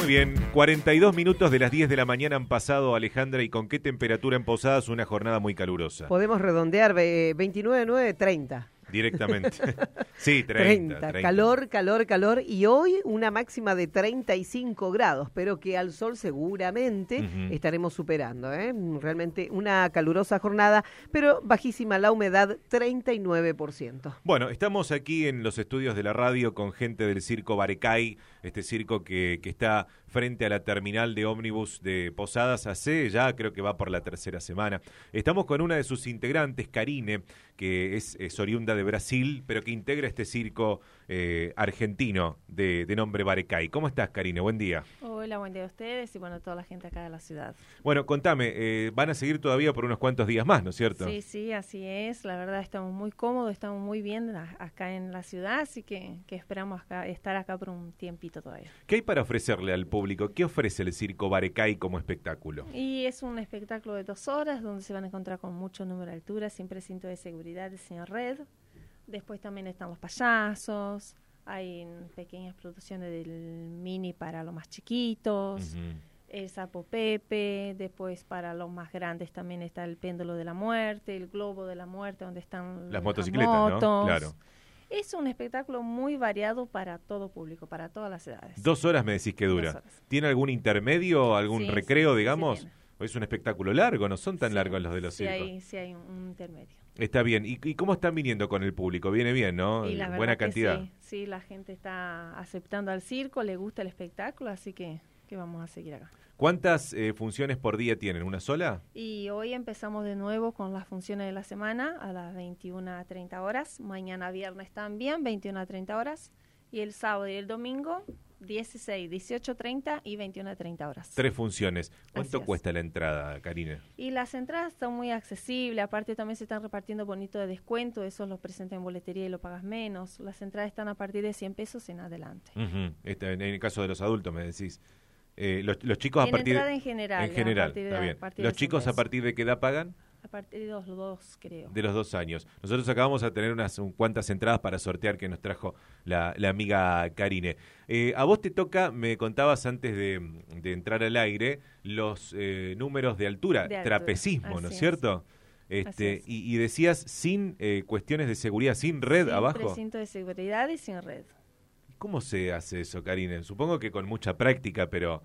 Muy bien, 42 minutos de las 10 de la mañana han pasado, Alejandra, ¿y con qué temperatura en Posadas? Una jornada muy calurosa. Podemos redondear 29, 30. Directamente. Sí, 30. Calor. Y hoy una máxima de 35 grados, pero que al sol seguramente estaremos superando. Realmente una calurosa jornada, pero bajísima la humedad, 39%. Bueno, estamos aquí en los estudios de la radio con gente del circo Barecay, este circo que está frente a la terminal de ómnibus de Posadas hace ya, creo que va por la tercera semana. Estamos con una de sus integrantes, Karine, que es oriunda de Brasil, pero que integra este circo argentino de nombre Barecay. ¿Cómo estás, Karine? Buen día. Hola, buen día a ustedes y bueno, toda la gente acá de la ciudad. Bueno, contame, van a seguir todavía por unos cuantos días más, ¿no es cierto? Sí, así es. La verdad estamos muy cómodos, estamos muy bien acá en la ciudad, así que esperamos estar acá por un tiempito todavía. ¿Qué hay para ofrecerle al público? ¿Qué ofrece el circo Barecay como espectáculo? Y es un espectáculo de 2 horas donde se van a encontrar con mucho número de alturas, sin precinto de seguridad sin red. Después también están los payasos, hay pequeñas producciones del mini para los más chiquitos, el sapo Pepe, después para los más grandes también está el péndulo de la muerte, el globo de la muerte, donde están las motocicletas, ¿no? Claro. Es un espectáculo muy variado para todo público, para todas las edades. 2 horas me decís que dura. ¿Tiene algún intermedio, algún recreo, digamos? Sí, es un espectáculo largo, no son tan largos los de los circos. Sí, hay un intermedio. Está bien. ¿Y cómo están viniendo con el público? Viene bien, ¿no? Y la buena cantidad. Sí, la gente está aceptando al circo, le gusta el espectáculo, así que vamos a seguir acá. ¿Cuántas funciones por día tienen? ¿Una sola? Y hoy empezamos de nuevo con las funciones de la semana a las 21 a 30 horas. Mañana viernes también, 21 a 30 horas. Y el sábado y el domingo, 16, 18, 30 y 21 a 30 horas. 3 funciones. ¿Cuánto cuesta la entrada, Karine? Y las entradas están muy accesibles. Aparte también se están repartiendo bonitos de descuento. Esos los presentan en boletería y lo pagas menos. Las entradas están a partir de 100 pesos en adelante. En el caso de los adultos, me decís. Los chicos a partir en general. Está bien. ¿Los chicos a partir de qué edad pagan? A partir de los 2, creo. De los 2 años. Nosotros acabamos a tener unas cuantas entradas para sortear que nos trajo la amiga Karine. A vos te toca, me contabas antes de entrar al aire, los números de altura, trapecismo, ¿no es cierto? Y decías sin cuestiones de seguridad, sin red abajo. Sin recinto de seguridad y sin red. ¿Cómo se hace eso, Karine? Supongo que con mucha práctica, pero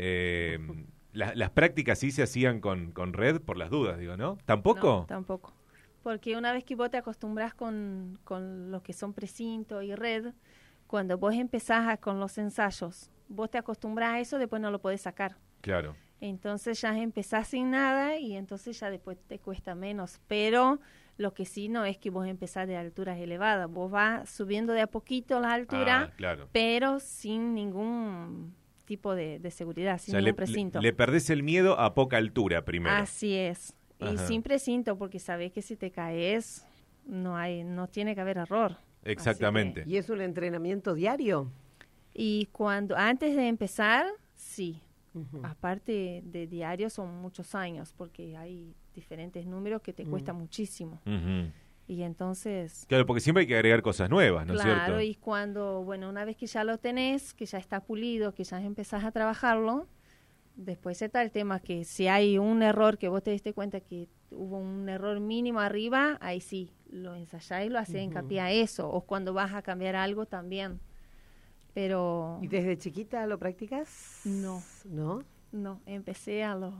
las prácticas sí se hacían con red por las dudas, digo, ¿no? ¿Tampoco? No, tampoco. Porque una vez que vos te acostumbras con lo que son precinto y red, cuando vos empezás con los ensayos, vos te acostumbras a eso, después no lo podés sacar. Claro. Entonces ya empezás sin nada y entonces ya después te cuesta menos, pero lo que sí no es que vos empezás de alturas elevadas, vos vas subiendo de a poquito la altura, claro, pero sin ningún tipo de seguridad, sin ningún precinto. Le perdés el miedo a poca altura primero. Así es, y sin precinto, porque sabés que si te caes no tiene que haber error. Exactamente. ¿Y es un entrenamiento diario? Y antes de empezar, sí. Aparte de diario son muchos años porque hay diferentes números que te cuesta muchísimo. Y entonces... Claro, porque siempre hay que agregar cosas nuevas, ¿no es cierto? Claro, y cuando, una vez que ya lo tenés, que ya está pulido, que ya empezás a trabajarlo, después está el tema que si hay un error que vos te diste cuenta que hubo un error mínimo arriba, ahí sí, lo ensayás y lo haces hincapié a eso. O cuando vas a cambiar algo también. Pero... ¿Y desde chiquita lo practicas? No. ¿No? No, empecé a los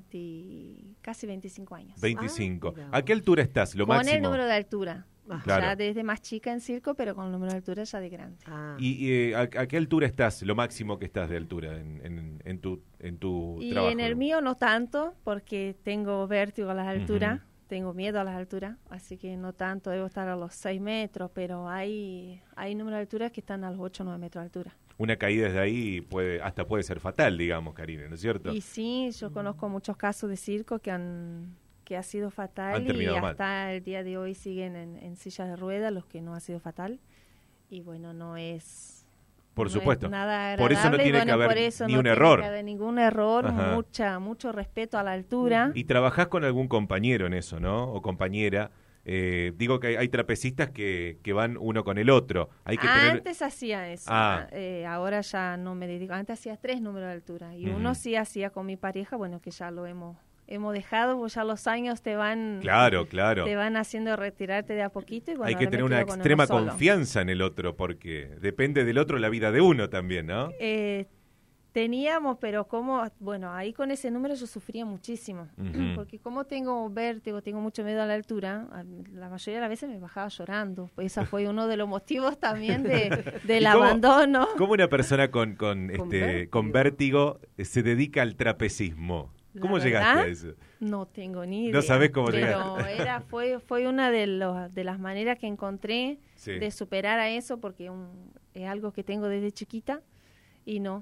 casi 25 años. 25. ¿A qué altura estás? Lo máximo. Con el número de altura. Claro. Ya desde más chica en circo, pero con el número de altura ya de grande. ¿Y a qué altura estás? Lo máximo que estás de altura en tu trabajo. Y en el mío no tanto, porque tengo vértigo a las alturas. Tengo miedo a las alturas, así que no tanto, debo estar a los 6 metros, pero hay números de alturas que están a los 8 o 9 metros de altura. Una caída desde ahí puede ser fatal, digamos, Karine, ¿no es cierto? Y sí, yo conozco muchos casos de circo que ha sido fatal y hasta el día de hoy siguen en sillas de ruedas, los que no ha sido fatal. Y bueno, no es... Por supuesto. Nada agradable. Por eso no tiene que haber ni un error. No tiene que haber ningún error, mucho respeto a la altura. Y trabajás con algún compañero en eso, ¿no? O compañera, Digo que hay trapecistas que van uno con el otro. Hay que tener... Antes hacía eso, ahora ya no me dedico. Antes hacía 3 números de altura y uno sí hacía con mi pareja, bueno, que ya lo hemos dejado, pues ya los años te van te van haciendo retirarte de a poquito. Y bueno, hay que tener una extrema confianza en el otro, porque depende del otro la vida de uno también, ¿no? Teníamos, pero ahí con ese número yo sufría muchísimo, porque como tengo vértigo, tengo mucho miedo a la altura, la mayoría de las veces me bajaba llorando. Pues ese fue uno de los motivos también del abandono. ¿Cómo una persona con vértigo se dedica al trapecismo? ¿Cómo llegaste a eso? No tengo ni idea. No sabés cómo llegaste. Pero fue una de las maneras que encontré de superar a eso, porque es algo que tengo desde chiquita y no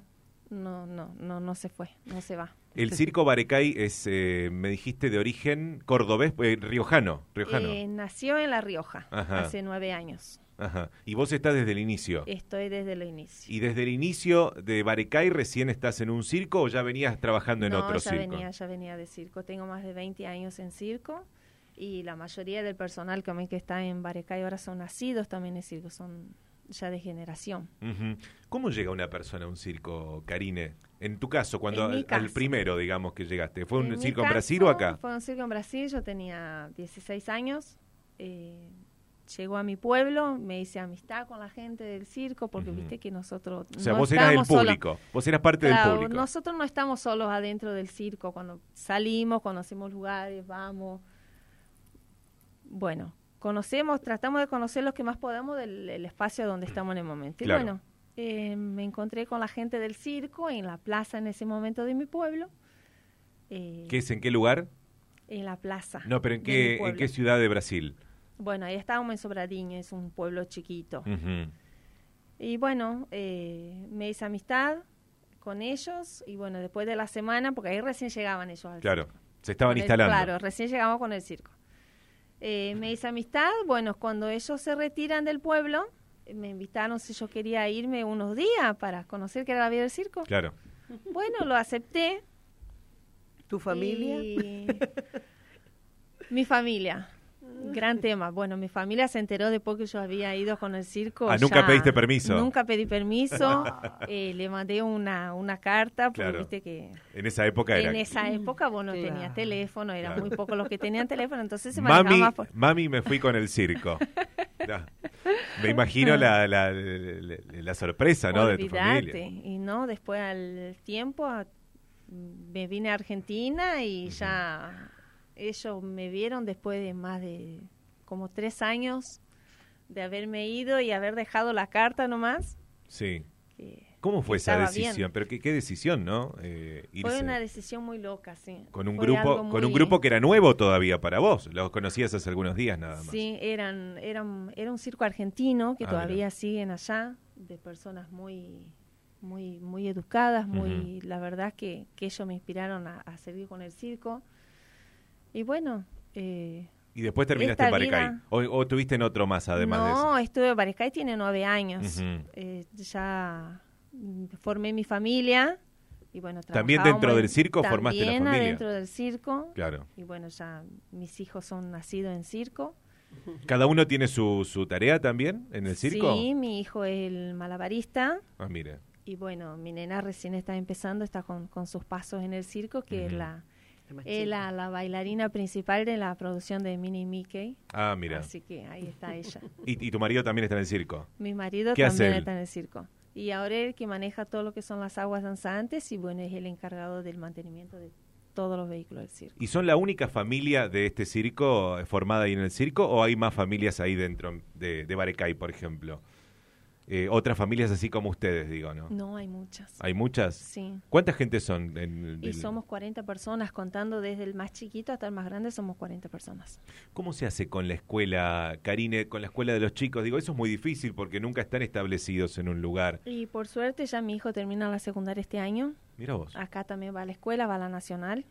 se fue, no se va. El circo Barecay es, me dijiste, de origen cordobés, riojano. Nació en La Rioja, hace 9 años. Ajá. ¿Y vos estás desde el inicio? Estoy desde el inicio. ¿Y desde el inicio de Barecay recién estás en un circo o ya venías trabajando en otro circo? Ya venía de circo. Tengo más de 20 años en circo y la mayoría del personal que está en Barecay ahora son nacidos también en circo, son ya de generación. ¿Cómo llega una persona a un circo, Karine? En tu caso, al primero, digamos, que llegaste, ¿fue un circo en Brasil o acá? Fue un circo en Brasil, yo tenía 16 años, llegó a mi pueblo, me hice amistad con la gente del circo, porque viste que nosotros o sea, vos eras del público, vos eras parte del público. Nosotros no estamos solos adentro del circo, cuando salimos, conocemos lugares, vamos, bueno, tratamos de conocer lo que más podamos del espacio donde estamos en el momento. Claro. Y bueno, me encontré con la gente del circo en la plaza en ese momento de mi pueblo. ¿Qué es? ¿En qué lugar? En la plaza. No, pero ¿en qué ciudad de Brasil? Bueno, ahí estábamos en Sobradinho, es un pueblo chiquito. Y bueno, me hice amistad con ellos y bueno, después de la semana, porque ahí recién llegaban ellos al circo. Se estaban instalando. Claro, recién llegamos con el circo. Me hice amistad, bueno, cuando ellos se retiran del pueblo, me invitaron si yo quería irme unos días para conocer qué era la vida del circo. Claro. Bueno, lo acepté. ¿Tu familia? Mi familia. Gran tema. Bueno, mi familia se enteró después que yo había ido con el circo. ¿Nunca pediste permiso? Nunca pedí permiso. Le mandé una carta, porque viste que... En esa época En esa época vos no tenías teléfono, eran muy pocos los que tenían teléfono, entonces se manejaba más por... Mami, me fui con el circo. Me imagino la sorpresa, ¿no? De tu familia. Y no, después al tiempo me vine a Argentina y ya... Ellos me vieron después de más de como 3 años de haberme ido y haber dejado la carta nomás. Sí. ¿Cómo fue esa decisión? Bien. Pero qué decisión, ¿no? Fue una decisión muy loca, sí. Con un grupo que era nuevo todavía para vos. Los conocías hace algunos días nada más. Sí, era un circo argentino que todavía siguen allá, de personas muy educadas, la verdad que ellos me inspiraron a seguir con el circo. Y bueno... ¿Y después terminaste en Barecay? ¿O tuviste en otro más además de eso? No, estuve en Barecay, tiene 9 años. Ya formé mi familia y bueno... ¿También dentro del circo formaste la familia? También dentro del circo. Claro. Y bueno, ya mis hijos son nacidos en circo. ¿Cada uno tiene su tarea también en el circo? Sí, mi hijo es el malabarista. Ah, mire. Y bueno, mi nena recién está empezando, está con sus pasos en el circo, que es la bailarina principal de la producción de Minnie y Mickey. Ah, mira. Así que ahí está ella. ¿Y tu marido también está en el circo? Mi marido también está en el circo. Y ahora es el que maneja todo lo que son las aguas danzantes y bueno, es el encargado del mantenimiento de todos los vehículos del circo. ¿Y son la única familia de este circo formada ahí en el circo o hay más familias ahí dentro de Barecay, por ejemplo? Otras familias así como ustedes, digo, ¿no? No, hay muchas. ¿Hay muchas? Sí. ¿Cuánta gente son? Y somos 40 personas, contando desde el más chiquito hasta el más grande, somos 40 personas. ¿Cómo se hace con la escuela, Karine, con la escuela de los chicos? Digo, eso es muy difícil porque nunca están establecidos en un lugar. Y por suerte ya mi hijo termina la secundaria este año. Mira vos. Acá también va a la escuela, va a la nacional.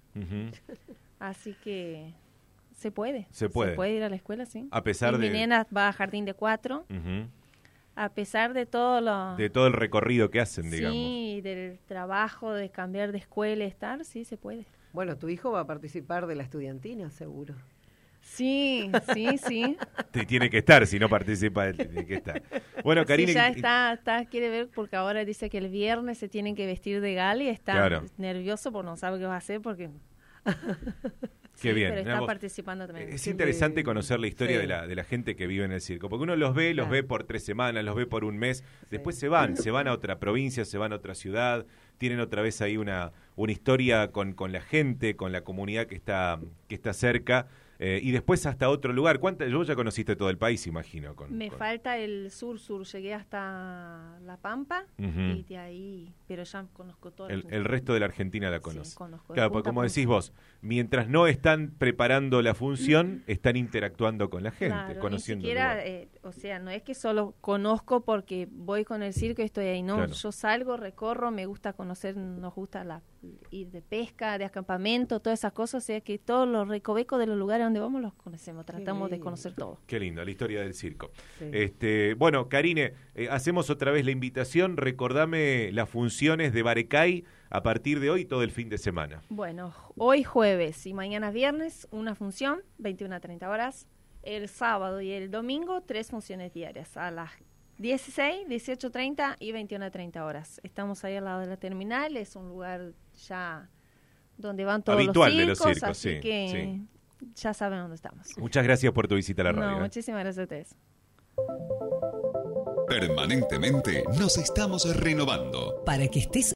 Así que se puede. Se puede ir a la escuela, sí. A pesar mi nena va a jardín de 4. A pesar de todo el recorrido que hacen, digamos. Sí, del trabajo, de cambiar de escuela y estar, sí, se puede. Bueno, tu hijo va a participar de la estudiantina, seguro. Sí. Tiene que estar, si no participa él, tiene que estar. Bueno, Karine... Sí, ya está, quiere ver, porque ahora dice que el viernes se tienen que vestir de gala y está nervioso porque no sabe qué va a hacer porque... Qué bien. Pero está participando también. Es interesante conocer la historia de la gente que vive en el circo, porque uno los ve por 3 semanas, los ve por un mes, después se van a otra provincia, se van a otra ciudad, tienen otra vez ahí una historia con la gente, con la comunidad que está cerca, y después hasta otro lugar. Yo ya conociste todo el país, imagino. Me falta el sur, llegué hasta La Pampa y de ahí, pero ya conozco todo. El resto de la Argentina la conoce. Sí, conozco. Claro, porque como decís vos, mientras no están preparando la función, están interactuando con la gente, claro, conociendo ni siquiera, o sea, no es que solo conozco porque voy con el circo y estoy ahí, no, yo salgo, recorro, me gusta conocer, nos gusta ir de pesca, de acampamento, todas esas cosas, o sea que todos los recovecos de los lugares donde vamos los conocemos, tratamos de conocer todo. Qué lindo, la historia del circo. Sí. Bueno, Karine, hacemos otra vez la invitación, recordame las funciones de Barecay a partir de hoy todo el fin de semana. Bueno, hoy jueves y mañana viernes una función, 21 a 30 horas, el sábado y el domingo 3 funciones diarias, a las 16, 18:30 y 21 a 30 horas. Estamos ahí al lado de la terminal, es un lugar ya donde van todos habitual los circos, de los circos, así que ya saben dónde estamos. Muchas gracias por tu visita a la radio. Muchísimas gracias a ustedes. Permanentemente nos estamos renovando. Para que estés